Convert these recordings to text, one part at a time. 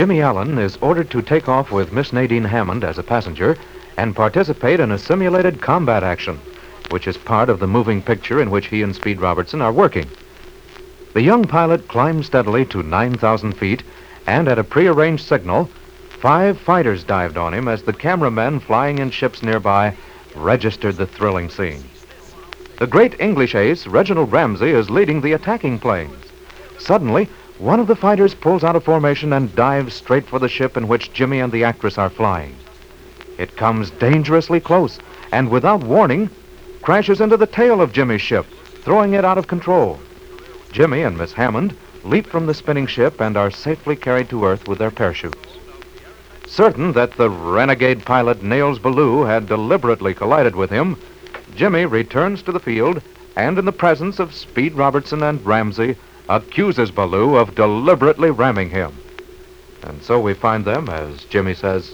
Jimmy Allen is ordered to take off with Miss Nadine Hammond as a passenger and participate in a simulated combat action, which is part of the moving picture in which he and Speed Robertson are working. The young pilot climbed steadily to 9,000 feet, and at a prearranged signal, 5 fighters dived on him as the cameramen flying in ships nearby registered the thrilling scene. The great English ace, Reginald Ramsey, is leading the attacking planes. Suddenly, one of the fighters pulls out of formation and dives straight for the ship in which Jimmy and the actress are flying. It comes dangerously close and, without warning, crashes into the tail of Jimmy's ship, throwing it out of control. Jimmy and Miss Hammond leap from the spinning ship and are safely carried to Earth with their parachutes. Certain that the renegade pilot Nails Ballou had deliberately collided with him, Jimmy returns to the field and, in the presence of Speed Robertson and Ramsey, accuses Ballou of deliberately ramming him. And so we find them, as Jimmy says,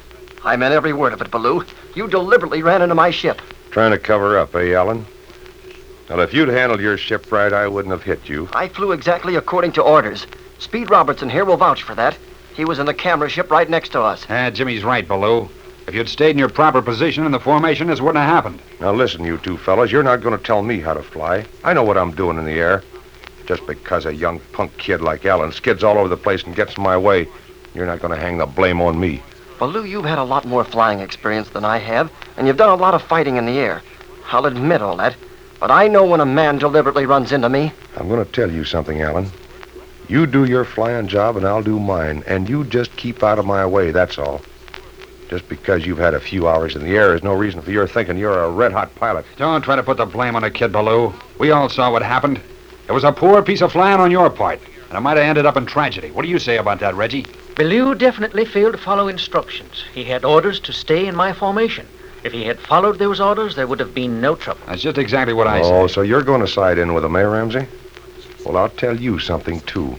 "I meant every word of it, Ballou. You deliberately ran into my ship." Trying to cover up, eh, Allen? Well, if you'd handled your ship right, I wouldn't have hit you. I flew exactly according to orders. Speed Robertson here will vouch for that. He was in the camera ship right next to us. Jimmy's right, Ballou. If you'd stayed in your proper position in the formation, this wouldn't have happened. Now listen, you two fellas, you're not going to tell me how to fly. I know what I'm doing in the air. Just because a young punk kid like Allen skids all over the place and gets in my way, you're not going to hang the blame on me. Ballou, you've had a lot more flying experience than I have, and you've done a lot of fighting in the air. I'll admit all that. But I know when a man deliberately runs into me. I'm going to tell you something, Allen. You do your flying job and I'll do mine, and you just keep out of my way, that's all. Just because you've had a few hours in the air is no reason for your thinking you're a red-hot pilot. Don't try to put the blame on the kid, Ballou. We all saw what happened. It was a poor piece of flying on your part, and it might have ended up in tragedy. What do you say about that, Reggie? Ballou definitely failed to follow instructions. He had orders to stay in my formation. If he had followed those orders, there would have been no trouble. That's just exactly what I said. Oh, so you're going to side in with him, eh, Ramsey? Well, I'll tell you something, too.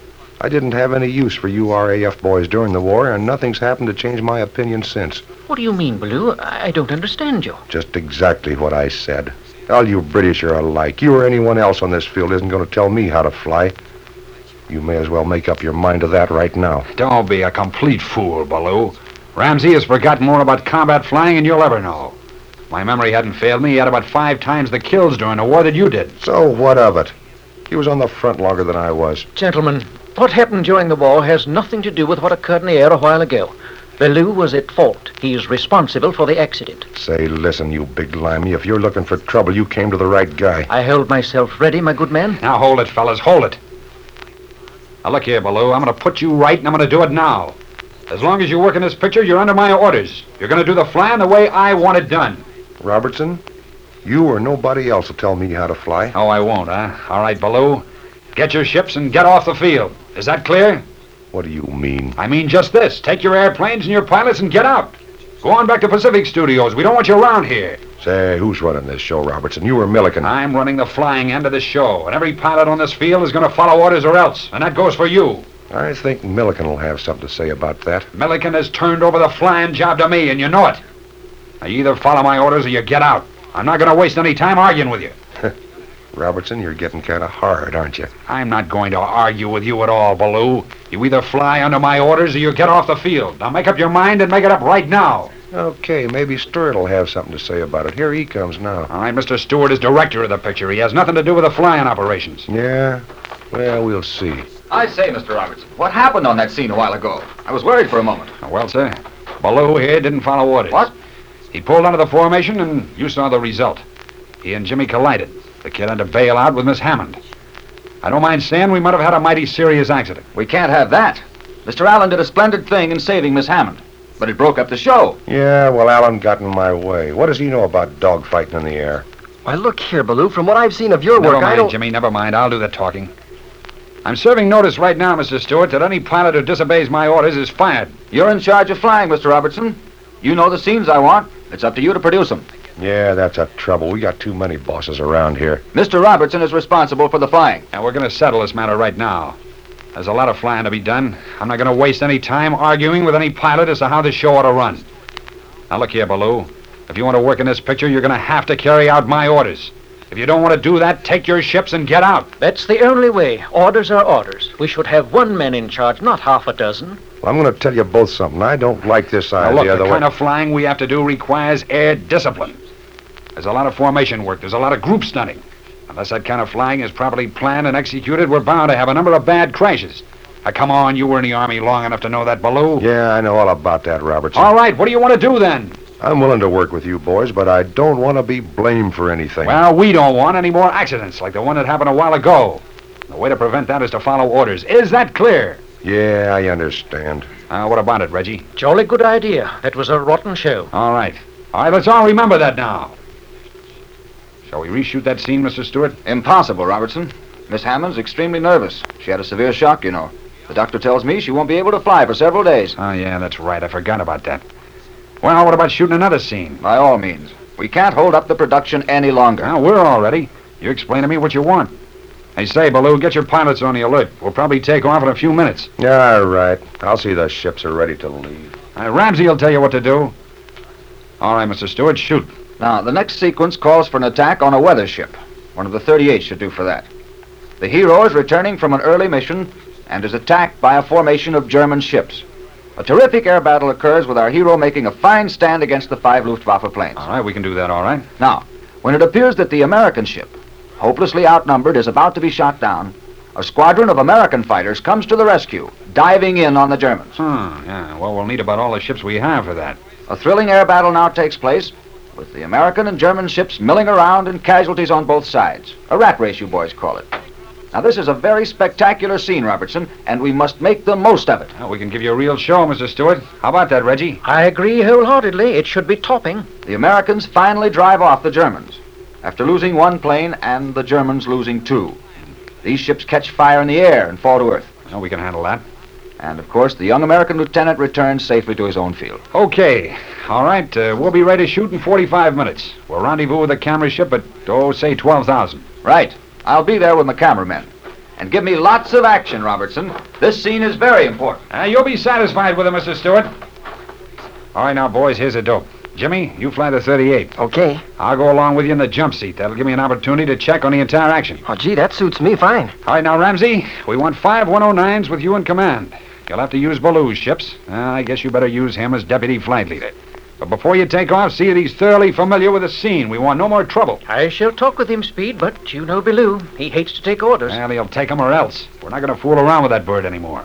I didn't have any use for you RAF boys during the war, and nothing's happened to change my opinion since. What do you mean, Ballou? I don't understand you. Just exactly what I said. All you British are alike. You or anyone else on this field isn't going to tell me how to fly. You may as well make up your mind to that right now. Don't be a complete fool, Ballou. Ramsey has forgotten more about combat flying than you'll ever know. If my memory hadn't failed me, he had about 5 times the kills during the war that you did. So what of it? He was on the front longer than I was. Gentlemen, what happened during the war has nothing to do with what occurred in the air a while ago. Ballou was at fault. He's responsible for the accident. Say, listen, you big limey, if you're looking for trouble, you came to the right guy. I held myself ready, my good man. Now hold it, fellas, hold it. Now look here, Ballou, I'm going to put you right, and I'm going to do it now. As long as you work in this picture, you're under my orders. You're going to do the flying the way I want it done. Robertson, you or nobody else will tell me how to fly. Oh, I won't, huh? All right, Ballou. Get your ships and get off the field. Is that clear? What do you mean? I mean just this. Take your airplanes and your pilots and get out. Go on back to Pacific Studios. We don't want you around here. Say, who's running this show, Robertson? You or Milliken? I'm running the flying end of the show, and every pilot on this field is going to follow orders or else, and that goes for you. I think Milliken will have something to say about that. Milliken has turned over the flying job to me, and you know it. Now, you either follow my orders or you get out. I'm not going to waste any time arguing with you. Robertson, you're getting kind of hard, aren't you? I'm not going to argue with you at all, Ballou. You either fly under my orders or you get off the field. Now make up your mind and make it up right now. Okay, maybe Stewart will have something to say about it. Here he comes now. All right, Mr. Stewart is director of the picture. He has nothing to do with the flying operations. Yeah? Well, we'll see. I say, Mr. Robertson, what happened on that scene a while ago? I was worried for a moment. Well, sir, Ballou here didn't follow orders. What? He pulled under the formation, and you saw the result. He and Jimmy collided. The kid had to bail out with Miss Hammond. I don't mind saying we might have had a mighty serious accident. We can't have that. Mr. Allen did a splendid thing in saving Miss Hammond, but it broke up the show. Yeah, well, Allen got in my way. What does he know about dogfighting in the air? Why, look here, Ballou. From what I've seen of your Never work, mind, I don't... Jimmy, never mind. I'll do the talking. I'm serving notice right now, Mr. Stewart, that any pilot who disobeys my orders is fired. You're in charge of flying, Mr. Robertson. You know the scenes I want. It's up to you to produce them. Yeah, that's a trouble. We got too many bosses around here. Mr. Robertson is responsible for the flying. And we're going to settle this matter right now. There's a lot of flying to be done. I'm not going to waste any time arguing with any pilot as to how this show ought to run. Now, look here, Ballou. If you want to work in this picture, you're going to have to carry out my orders. If you don't want to do that, take your ships and get out. That's the only way. Orders are orders. We should have one man in charge, not half a dozen. Well, I'm going to tell you both something. I don't like this Now, idea. look, the way- kind of flying we have to do requires air discipline. There's a lot of formation work. There's a lot of group stunting. Unless that kind of flying is properly planned and executed, we're bound to have a number of bad crashes. Now, come on, you were in the Army long enough to know that, Ballou. Yeah, I know all about that, Robertson. All right, what do you want to do then? I'm willing to work with you boys, but I don't want to be blamed for anything. Well, we don't want any more accidents like the one that happened a while ago. The way to prevent that is to follow orders. Is that clear? Yeah, I understand. What about it, Reggie? Jolly good idea. That was a rotten show. All right. All right, let's all remember that now. Shall we reshoot that scene, Mr. Stewart? Impossible, Robertson. Miss Hammond's extremely nervous. She had a severe shock, you know. The doctor tells me she won't be able to fly for several days. Oh, yeah, that's right. I forgot about that. Well, what about shooting another scene? By all means. We can't hold up the production any longer. Now, we're all ready. You explain to me what you want. Hey, say, Ballou, get your pilots on the alert. We'll probably take off in a few minutes. Yeah, all right. I'll see the ships are ready to leave. Ramsey will tell you what to do. All right, Mr. Stewart, shoot. Now, the next sequence calls for an attack on a weather ship. One of the 38 should do for that. The hero is returning from an early mission and is attacked by a formation of German ships. A terrific air battle occurs with our hero making a fine stand against the 5 Luftwaffe planes. All right, we can do that, all right. Now, when it appears that the American ship, hopelessly outnumbered, is about to be shot down, a squadron of American fighters comes to the rescue, diving in on the Germans. Yeah, well, we'll need about all the ships we have for that. A thrilling air battle now takes place, with the American and German ships milling around and casualties on both sides. A rat race, you boys call it. Now, this is a very spectacular scene, Robertson, and we must make the most of it. Well, we can give you a real show, Mr. Stewart. How about that, Reggie? I agree wholeheartedly. It should be topping. The Americans finally drive off the Germans, after losing 1 plane and the Germans losing 2. These ships catch fire in the air and fall to earth. Well, we can handle that. And, of course, the young American lieutenant returns safely to his own field. Okay. All right, we'll be ready to shoot in 45 minutes. We'll rendezvous with the camera ship at, say 12,000. Right. I'll be there with my cameramen. And give me lots of action, Robertson. This scene is very important. You'll be satisfied with it, Mr. Stewart. All right, now, boys, here's a dope. Jimmy, you fly the 38. Okay. I'll go along with you in the jump seat. That'll give me an opportunity to check on the entire action. Oh, gee, that suits me fine. All right, now, Ramsey, we want 5 109s with you in command. You'll have to use Ballou's ships. I guess you better use him as deputy flight leader. But before you take off, see that he's thoroughly familiar with the scene. We want no more trouble. I shall talk with him, Speed, but you know Ballou. He hates to take orders. Well, he'll take them or else. We're not going to fool around with that bird anymore.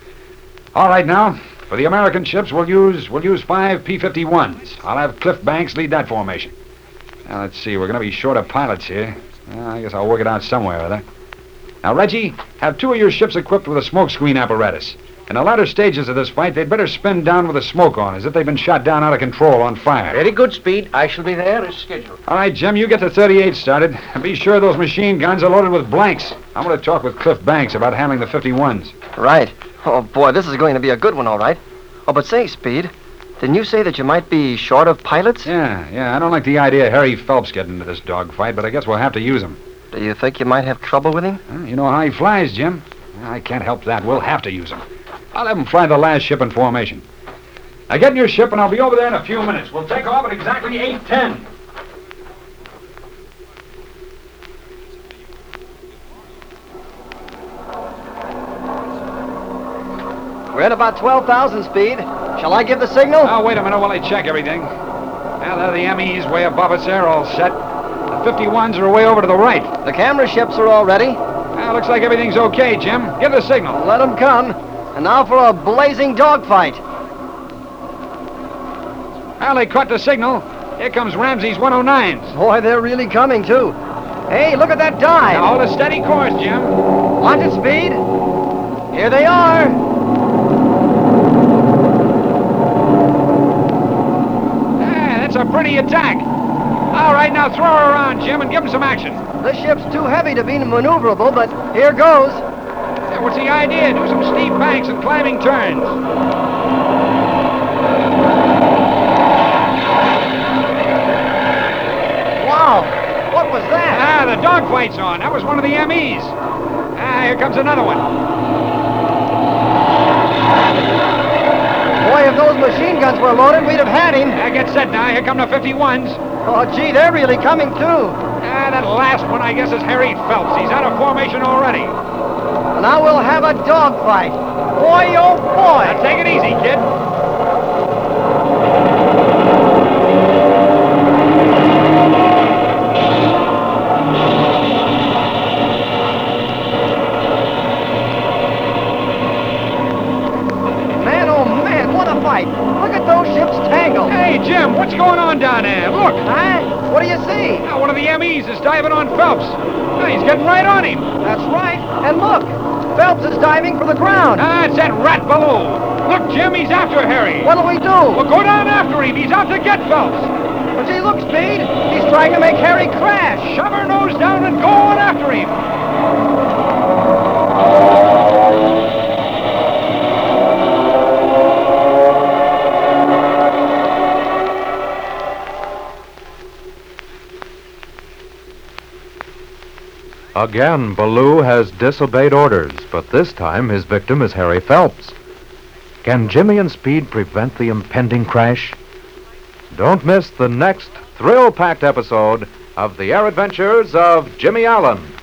All right, now, for the American ships, we'll use 5 P-51s. I'll have Cliff Banks lead that formation. Now, let's see, we're going to be short of pilots here. I guess I'll work it out somewhere or other. Now, Reggie, have 2 of your ships equipped with a smoke screen apparatus. In the latter stages of this fight, they'd better spin down with the smoke on, as if they've been shot down out of control on fire. Very good, Speed. I shall be there as scheduled. All right, Jim, you get the 38 started. And be sure those machine guns are loaded with blanks. I'm going to talk with Cliff Banks about handling the 51s. Right. Oh, boy, this is going to be a good one, all right. Oh, but say, Speed, didn't you say that you might be short of pilots? Yeah, I don't like the idea of Harry Phelps getting into this dogfight, but I guess we'll have to use him. Do you think you might have trouble with him? You know how he flies, Jim. I can't help that. We'll have to use him. I'll have him fly the last ship in formation. Now get in your ship, and I'll be over there in a few minutes. We'll take off at exactly 8:10. We're at about 12,000 speed. Shall I give the signal? Oh, wait a minute while I check everything. Now, there the ME's way above us there, all set. The 51s are way over to the right. The camera ships are all ready. Now, looks like everything's okay, Jim. Give the signal. Let them come. And now for a blazing dogfight. Well, they caught the signal. Here comes Ramsey's 109s. Boy, they're really coming, too. Hey, look at that dive. Now, hold a steady course, Jim. Watch it, Speed. Here they are. That's a pretty attack. All right, now throw her around, Jim, and give them some action. This ship's too heavy to be maneuverable, but here goes. Yeah, what's the idea? Do some steep banks and climbing turns. Wow, what was that? The dogfight's on. That was one of the MEs. Here comes another one. Boy, if those machine guns were loaded, we'd have had him. Get set now. Here come the 51s. Oh, gee, they're really coming, too. That last one, I guess, is Harry Phelps. He's out of formation already. Now we'll have a dogfight. Boy, oh boy. Now take it easy, kid. Man, oh man, what a fight. Look at those ships tangled. Hey, Jim, what's going on down there? Look. Huh? What do you see? Now, one of the MEs is diving on Phelps. Now, he's getting right on him. That's right. And look, Phelps is diving for the ground. Ah, it's that rat Ballou. Look, Jim, he's after Harry. What'll we do? Well, go down after him. He's out to get Phelps. But gee, look, Speed. He's trying to make Harry crash. Shove her nose down and go on after him. Again, Ballou has disobeyed orders, but this time his victim is Harry Phelps. Can Jimmy and Speed prevent the impending crash? Don't miss the next thrill-packed episode of The Air Adventures of Jimmy Allen.